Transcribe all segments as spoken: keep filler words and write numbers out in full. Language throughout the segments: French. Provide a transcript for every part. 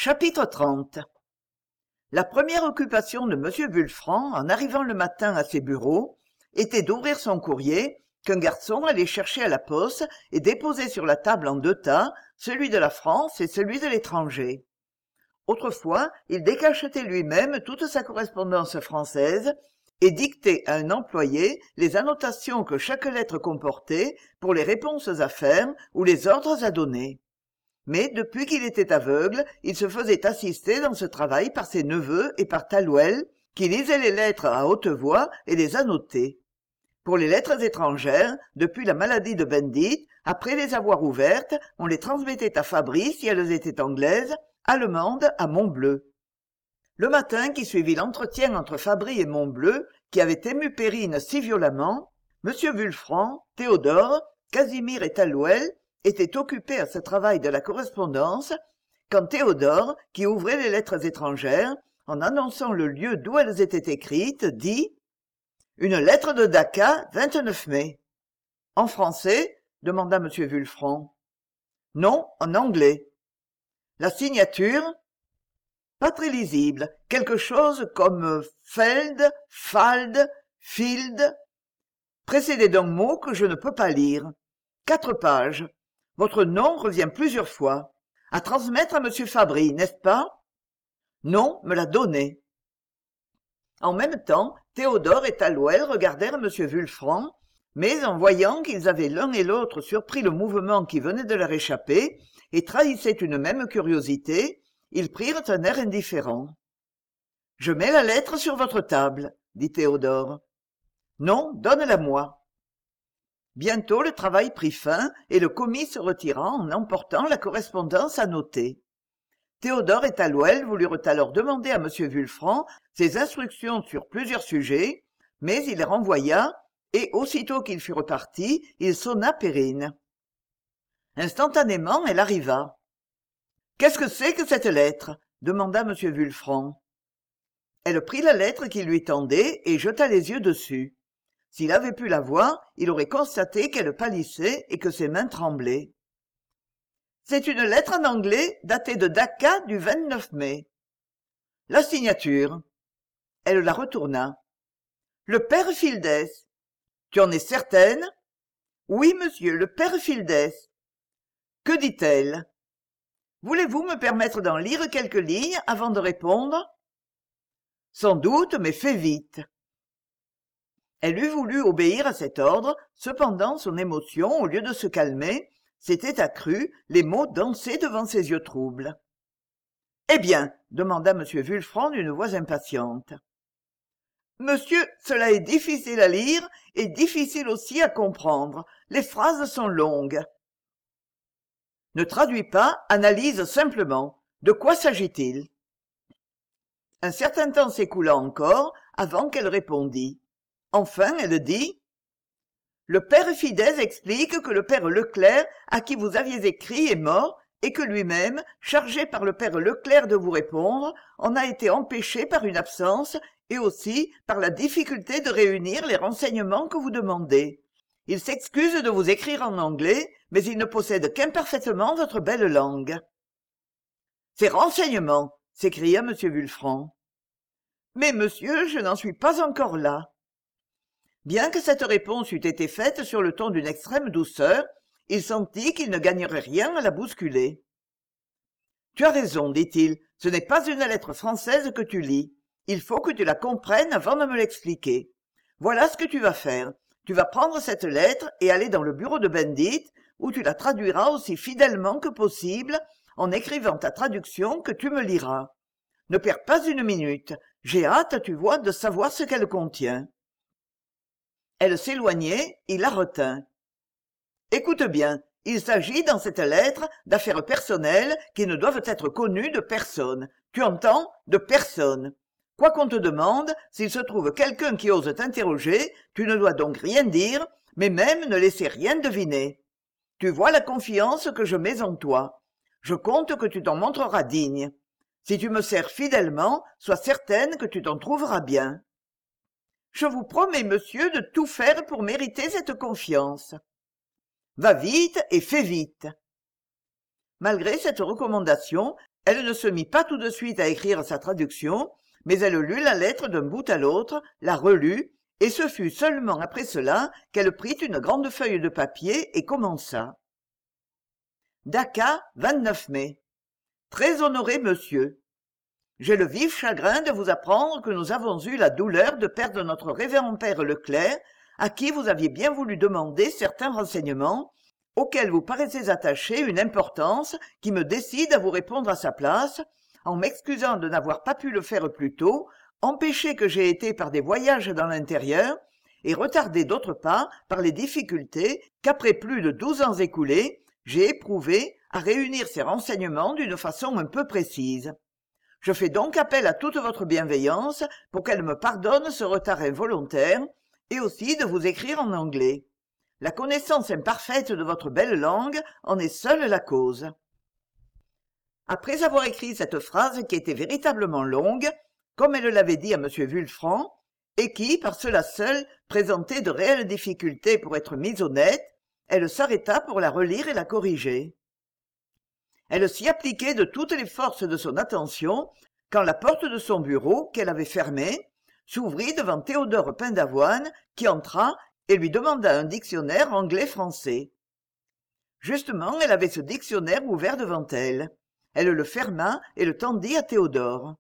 Chapitre trente. La première occupation de M. Vulfranc, en arrivant le matin à ses bureaux, était d'ouvrir son courrier, qu'un garçon allait chercher à la poste et déposer sur la table en deux tas, celui de la France et celui de l'étranger. Autrefois, il décachetait lui-même toute sa correspondance française et dictait à un employé les annotations que chaque lettre comportait pour les réponses à faire ou les ordres à donner. Mais depuis qu'il était aveugle, il se faisait assister dans ce travail par ses neveux et par Talouel, qui lisait les lettres à haute voix et les annotait. Pour les lettres étrangères, depuis la maladie de Bendit, après les avoir ouvertes, on les transmettait à Fabrice si elles étaient anglaises, allemandes à Montbleu. Le matin qui suivit l'entretien entre Fabry et Montbleu, qui avait ému Perrine si violemment, M. Vulfranc, Théodore, Casimir et Talouel étaient occupés à ce travail de la correspondance, quand Théodore, qui ouvrait les lettres étrangères, en annonçant le lieu d'où elles étaient écrites, dit « Une lettre de Daca, vingt-neuf mai. » « En français ?» demanda M. Vulfranc. « Non, en anglais. »« La signature ?»« Pas très lisible, quelque chose comme Feld, Fald, Field, précédé d'un mot que je ne peux pas lire. Quatre pages. Votre nom revient plusieurs fois. À transmettre à M. Fabry, n'est-ce pas ? Non, me l'a donné. En même temps, Théodore et Talouel regardèrent M. Vulfranc, mais en voyant qu'ils avaient l'un et l'autre surpris le mouvement qui venait de leur échapper et trahissait une même curiosité, ils prirent un air indifférent. « Je mets la lettre sur votre table, » dit Théodore. « Non, donne-la-moi. » Bientôt le travail prit fin et le commis se retira en emportant la correspondance annotée. Théodore et Talouel voulurent alors demander à M. Vulfranc ses instructions sur plusieurs sujets, mais il les renvoya, et aussitôt qu'ils furent partis, il sonna Perrine. Instantanément, elle arriva. « Qu'est-ce que c'est que cette lettre ?» demanda M. Vulfranc. Elle prit la lettre qu'il lui tendait et jeta les yeux dessus. S'il avait pu la voir, il aurait constaté qu'elle pâlissait et que ses mains tremblaient. « C'est une lettre en anglais datée de Daca du vingt-neuf mai. »« La signature. » Elle la retourna. « Le père Fildès. »« Tu en es certaine ?»« Oui, monsieur, le père Fildès. »« Que dit-elle ?»« Voulez-vous me permettre d'en lire quelques lignes avant de répondre ?»« Sans doute, mais fais vite. » Elle eût voulu obéir à cet ordre, cependant son émotion, au lieu de se calmer, s'était accrue, les mots dansaient devant ses yeux troubles. « Eh bien ?» demanda M. Vulfranc d'une voix impatiente. « Monsieur, cela est difficile à lire et difficile aussi à comprendre. Les phrases sont longues. »« Ne traduis pas, analyse simplement. De quoi s'agit-il ?» Un certain temps s'écoula encore avant qu'elle répondît. Enfin, elle dit « Le père Fidèse explique que le père Leclerc, à qui vous aviez écrit, est mort, et que lui-même, chargé par le père Leclerc de vous répondre, en a été empêché par une absence et aussi par la difficulté de réunir les renseignements que vous demandez. Il s'excuse de vous écrire en anglais, mais il ne possède qu'imparfaitement votre belle langue. »« Ces renseignements !» s'écria M. Vulfranc. « Mais monsieur, je n'en suis pas encore là. » Bien que cette réponse eût été faite sur le ton d'une extrême douceur, il sentit qu'il ne gagnerait rien à la bousculer. « Tu as raison, dit-il, ce n'est pas une lettre française que tu lis. Il faut que tu la comprennes avant de me l'expliquer. Voilà ce que tu vas faire. Tu vas prendre cette lettre et aller dans le bureau de Bendit, où tu la traduiras aussi fidèlement que possible, en écrivant ta traduction que tu me liras. Ne perds pas une minute. J'ai hâte, tu vois, de savoir ce qu'elle contient. » Elle s'éloignait, il la retint. « Écoute bien, il s'agit dans cette lettre d'affaires personnelles qui ne doivent être connues de personne. Tu entends ? De personne. Quoi qu'on te demande, s'il se trouve quelqu'un qui ose t'interroger, tu ne dois donc rien dire, mais même ne laisser rien deviner. Tu vois la confiance que je mets en toi. Je compte que tu t'en montreras digne. Si tu me sers fidèlement, sois certaine que tu t'en trouveras bien. Je vous promets, monsieur, de tout faire pour mériter cette confiance. Va vite et fais vite. » Malgré cette recommandation, Elle ne se mit pas tout de suite à écrire sa traduction, mais elle lut la lettre d'un bout à l'autre, la relut, et ce fut seulement après cela qu'elle prit une grande feuille de papier et commença. Dacca, vingt-neuf mai. Très honoré monsieur. J'ai le vif chagrin de vous apprendre que nous avons eu la douleur de perdre notre révérend père Leclerc, à qui vous aviez bien voulu demander certains renseignements, auxquels vous paraissez attacher une importance qui me décide à vous répondre à sa place, en m'excusant de n'avoir pas pu le faire plus tôt, empêché que j'ai été par des voyages dans l'intérieur, et retardé d'autre part par les difficultés qu'après plus de douze ans écoulés, j'ai éprouvées à réunir ces renseignements d'une façon un peu précise. Je fais donc appel à toute votre bienveillance pour qu'elle me pardonne ce retard involontaire, et aussi de vous écrire en anglais. La connaissance imparfaite de votre belle langue en est seule la cause. Après avoir écrit cette phrase qui était véritablement longue, comme elle l'avait dit à M. Vulfranc, et qui, par cela seul, présentait de réelles difficultés pour être mise au net, elle s'arrêta pour la relire et la corriger. Elle s'y appliquait de toutes les forces de son attention quand la porte de son bureau, qu'elle avait fermée, s'ouvrit devant Théodore Pindavoine, qui entra et lui demanda un dictionnaire anglais-français. Justement, elle avait ce dictionnaire ouvert devant elle. Elle le ferma et le tendit à Théodore.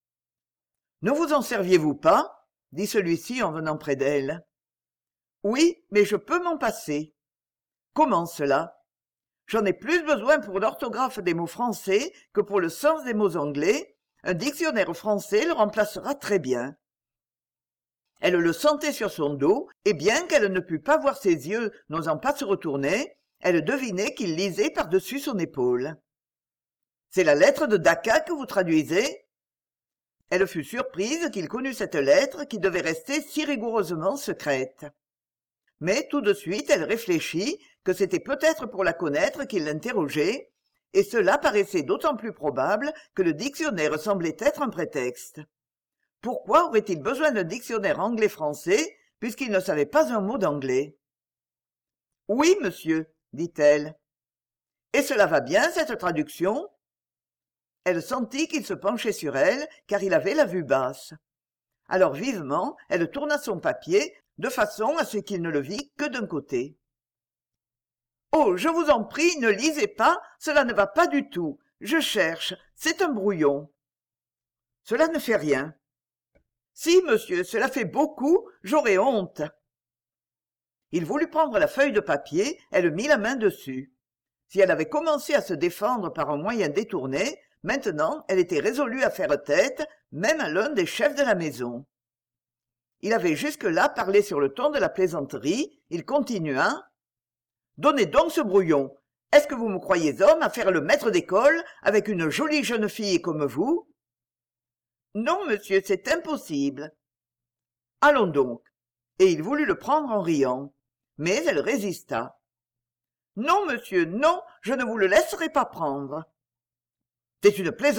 « Ne vous en serviez-vous pas ?» dit celui-ci en venant près d'elle. « Oui, mais je peux m'en passer. »« Comment cela ? J'en ai plus besoin pour l'orthographe des mots français que pour le sens des mots anglais. Un dictionnaire français le remplacera très bien. » Elle le sentait sur son dos, et bien qu'elle ne pût pas voir ses yeux, n'osant pas se retourner, elle devinait qu'il lisait par-dessus son épaule. « C'est la lettre de Dacca que vous traduisez ?» Elle fut surprise qu'il connût cette lettre qui devait rester si rigoureusement secrète. Mais tout de suite elle réfléchit que c'était peut-être pour la connaître qu'il l'interrogeait, et cela paraissait d'autant plus probable que le dictionnaire semblait être un prétexte. Pourquoi aurait-il besoin d'un dictionnaire anglais-français puisqu'il ne savait pas un mot d'anglais ? « Oui, monsieur, » dit-elle. « Et cela va bien, cette traduction ?» Elle sentit qu'il se penchait sur elle, car il avait la vue basse. Alors vivement, elle tourna son papier, de façon à ce qu'il ne le vît que d'un côté. « Oh, je vous en prie, ne lisez pas, cela ne va pas du tout. Je cherche, c'est un brouillon. »« Cela ne fait rien. »« Si, monsieur, cela fait beaucoup, j'aurais honte. » Il voulut prendre la feuille de papier, elle mit la main dessus. Si elle avait commencé à se défendre par un moyen détourné, maintenant elle était résolue à faire tête, même à l'un des chefs de la maison. Il avait jusque-là parlé sur le ton de la plaisanterie, il continua. « Donnez donc ce brouillon. Est-ce que vous me croyez homme à faire le maître d'école avec une jolie jeune fille comme vous ? » ?»« Non, monsieur, c'est impossible. »« Allons donc. » Et il voulut le prendre en riant. Mais elle résista. « Non, monsieur, non, je ne vous le laisserai pas prendre. »« C'est une plaisanterie ? » ?»«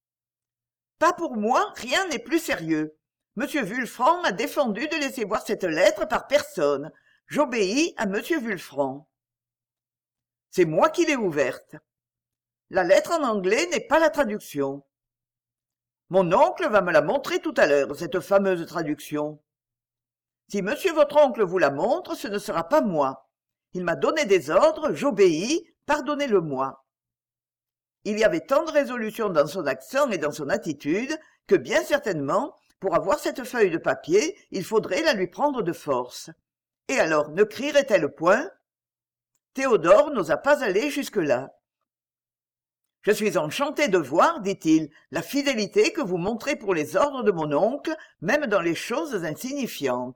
Pas pour moi, rien n'est plus sérieux. Monsieur Vulfranc m'a défendu de laisser voir cette lettre par personne. J'obéis à monsieur Vulfranc. »« C'est moi qui l'ai ouverte. La lettre en anglais n'est pas la traduction. Mon oncle va me la montrer tout à l'heure, cette fameuse traduction. Si monsieur votre oncle vous la montre, ce ne sera pas moi. Il m'a donné des ordres, j'obéis, pardonnez-le-moi. » Il y avait tant de résolution dans son accent et dans son attitude que bien certainement, pour avoir cette feuille de papier, il faudrait la lui prendre de force. Et alors, ne crierait-elle point ? Théodore n'osa pas aller jusque-là. « Je suis enchanté de voir, dit-il, la fidélité que vous montrez pour les ordres de mon oncle, même dans les choses insignifiantes. »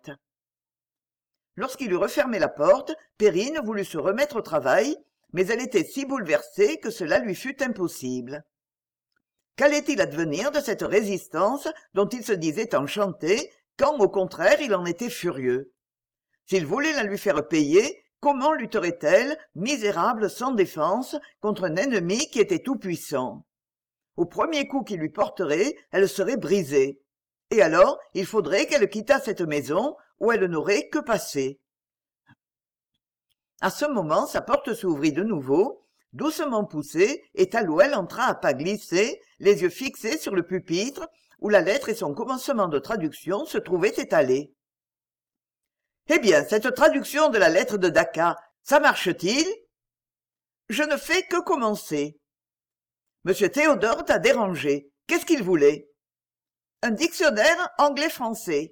Lorsqu'il eut refermé la porte, Perrine voulut se remettre au travail, mais elle était si bouleversée que cela lui fut impossible. Qu'allait-il advenir de cette résistance dont il se disait enchanté, quand au contraire il en était furieux ? S'il voulait la lui faire payer, comment lutterait-elle, misérable sans défense, contre un ennemi qui était tout-puissant ? Au premier coup qu'il lui porterait, elle serait brisée. Et alors, il faudrait qu'elle quittât cette maison où elle n'aurait que passé. À ce moment, sa porte s'ouvrit de nouveau. doucement poussée, et Talouel entra à pas glissés, les yeux fixés sur le pupitre où la lettre et son commencement de traduction se trouvaient étalés. « Eh bien, cette traduction de la lettre de Daca, ça marche-t-il » ? « Je ne fais que commencer. »« Monsieur Théodore t'a dérangé. Qu'est-ce qu'il voulait ?»« Un dictionnaire anglais-français. »«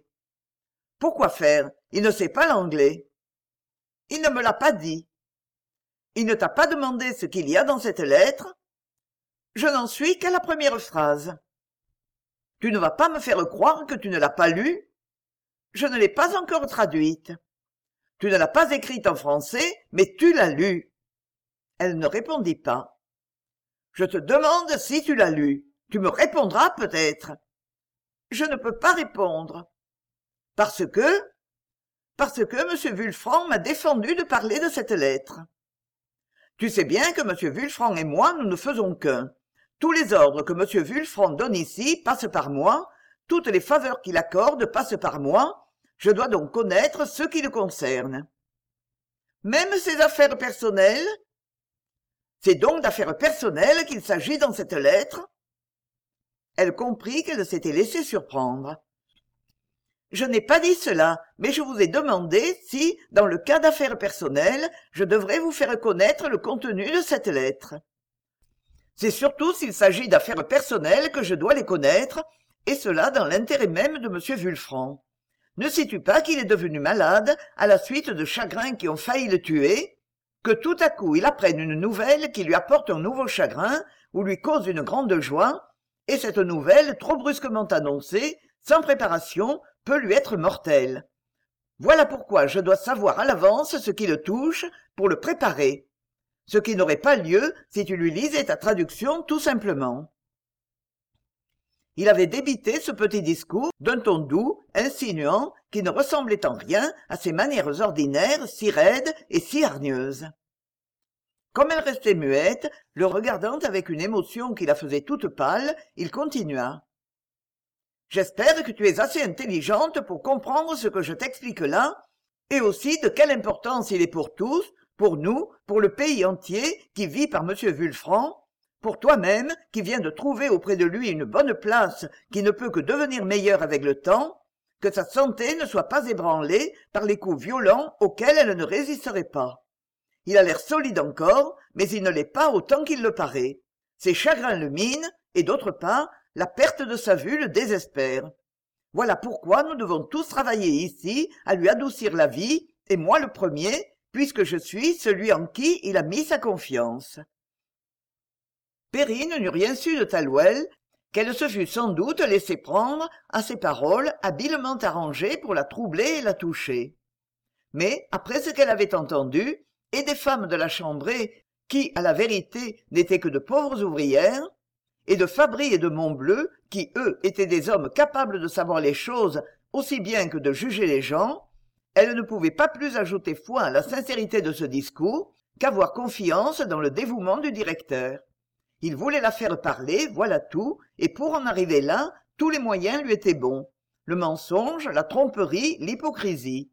Pourquoi faire ? Il ne sait pas l'anglais. »« Il ne me l'a pas dit. »« Il ne t'a pas demandé ce qu'il y a dans cette lettre ? » ?»« Je n'en suis qu'à la première phrase. »« Tu ne vas pas me faire croire que tu ne l'as pas lue ? » ?»« Je ne l'ai pas encore traduite. »« Tu ne l'as pas écrite en français, mais tu l'as lue. » Elle ne répondit pas. « Je te demande si tu l'as lue. Tu me répondras peut-être. »« Je ne peux pas répondre. »« Parce que ?»« Parce que M. Vulfranc m'a défendu de parler de cette lettre. »« Tu sais bien que M. Vulfranc et moi, nous ne faisons qu'un. Tous les ordres que M. Vulfranc donne ici passent par moi, toutes les faveurs qu'il accorde passent par moi, je dois donc connaître ce qui le concerne. »« Même ses affaires personnelles ? » C'est donc d'affaires personnelles qu'il s'agit dans cette lettre ? Elle comprit qu'elle s'était laissée surprendre. « Je n'ai pas dit cela, mais je vous ai demandé si, dans le cas d'affaires personnelles, je devrais vous faire connaître le contenu de cette lettre. C'est surtout s'il s'agit d'affaires personnelles que je dois les connaître, et cela dans l'intérêt même de M. Vulfranc. Ne sais-tu pas qu'il est devenu malade à la suite de chagrins qui ont failli le tuer ? Que tout à coup il apprenne une nouvelle qui lui apporte un nouveau chagrin ou lui cause une grande joie, et cette nouvelle, trop brusquement annoncée, sans préparation, peut lui être mortelle. Voilà pourquoi je dois savoir à l'avance ce qui le touche pour le préparer, ce qui n'aurait pas lieu si tu lui lisais ta traduction tout simplement. » Il avait débité ce petit discours d'un ton doux, insinuant, qui ne ressemblait en rien à ses manières ordinaires si raides et si hargneuses. Comme elle restait muette, le regardant avec une émotion qui la faisait toute pâle, il continua. « J'espère que tu es assez intelligente pour comprendre ce que je t'explique là, et aussi de quelle importance il est pour tous, pour nous, pour le pays entier qui vit par M. Vulfranc, pour toi-même qui viens de trouver auprès de lui une bonne place qui ne peut que devenir meilleure avec le temps, que sa santé ne soit pas ébranlée par les coups violents auxquels elle ne résisterait pas. Il a l'air solide encore, mais il ne l'est pas autant qu'il le paraît. Ses chagrins le minent, et d'autre part, la perte de sa vue le désespère. Voilà pourquoi nous devons tous travailler ici à lui adoucir la vie, et moi le premier, puisque je suis celui en qui il a mis sa confiance. » Perrine n'eut rien su de Talouel, qu'elle se fût sans doute laissé prendre à ces paroles habilement arrangées pour la troubler et la toucher. Mais, après ce qu'elle avait entendu, et des femmes de la Chambrée, qui, à la vérité, n'étaient que de pauvres ouvrières, et de Fabry et de Montbleu, qui, eux, étaient des hommes capables de savoir les choses aussi bien que de juger les gens, elle ne pouvait pas plus ajouter foi à la sincérité de ce discours qu'avoir confiance dans le dévouement du directeur. Il voulait la faire parler, voilà tout, et pour en arriver là, tous les moyens lui étaient bons. Le mensonge, la tromperie, l'hypocrisie.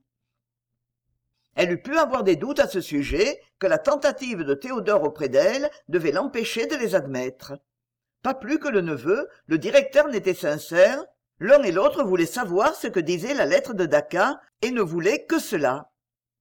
Elle eût pu avoir des doutes à ce sujet, que la tentative de Théodore auprès d'elle devait l'empêcher de les admettre. Pas plus que le neveu, le directeur n'était sincère, l'un et l'autre voulaient savoir ce que disait la lettre de Daca, et ne voulaient que cela.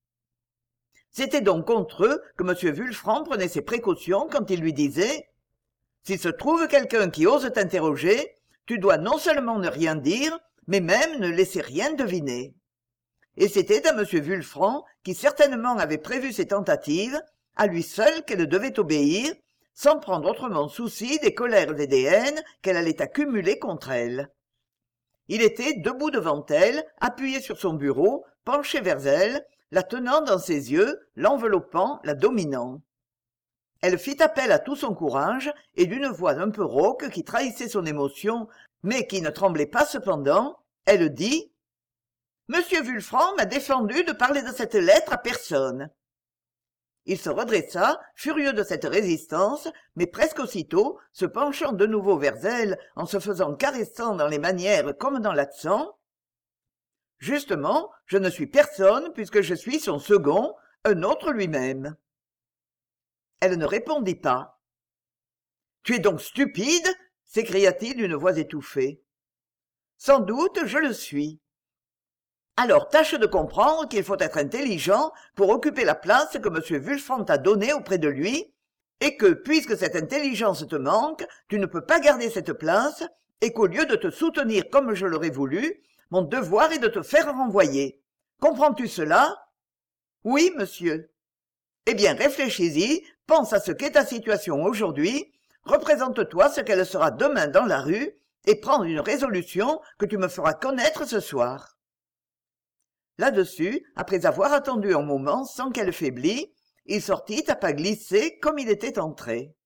C'était donc contre eux que M. Vulfranc prenait ses précautions quand il lui disait « S'il se trouve quelqu'un qui ose t'interroger, tu dois non seulement ne rien dire, mais même ne laisser rien deviner. » Et c'était à M. Vulfranc, qui certainement avait prévu ces tentatives, à lui seul qu'elle devait obéir, sans prendre autrement souci des colères et des haines qu'elle allait accumuler contre elle. Il était debout devant elle, appuyé sur son bureau, penché vers elle, la tenant dans ses yeux, l'enveloppant, la dominant. Elle fit appel à tout son courage, et d'une voix un peu rauque qui trahissait son émotion, mais qui ne tremblait pas cependant, elle dit « Monsieur Vulfranc m'a défendu de parler de cette lettre à personne. » Il se redressa, furieux de cette résistance, mais presque aussitôt, se penchant de nouveau vers elle, en se faisant caressant dans les manières comme dans l'accent. « Justement, je ne suis personne puisque je suis son second, un autre lui-même. » Elle ne répondit pas. « Tu es donc stupide ?» s'écria-t-il d'une voix étouffée. « Sans doute, je le suis. » Alors tâche de comprendre qu'il faut être intelligent pour occuper la place que M. Vulfrand t'a donnée auprès de lui, et que, puisque cette intelligence te manque, tu ne peux pas garder cette place, et qu'au lieu de te soutenir comme je l'aurais voulu, mon devoir est de te faire renvoyer. Comprends-tu cela? Oui, monsieur. Eh bien, réfléchis-y, pense à ce qu'est ta situation aujourd'hui, représente-toi ce qu'elle sera demain dans la rue, et prends une résolution que tu me feras connaître ce soir. Là-dessus, après avoir attendu un moment sans qu'elle faiblît, il sortit à pas glissés comme il était entré.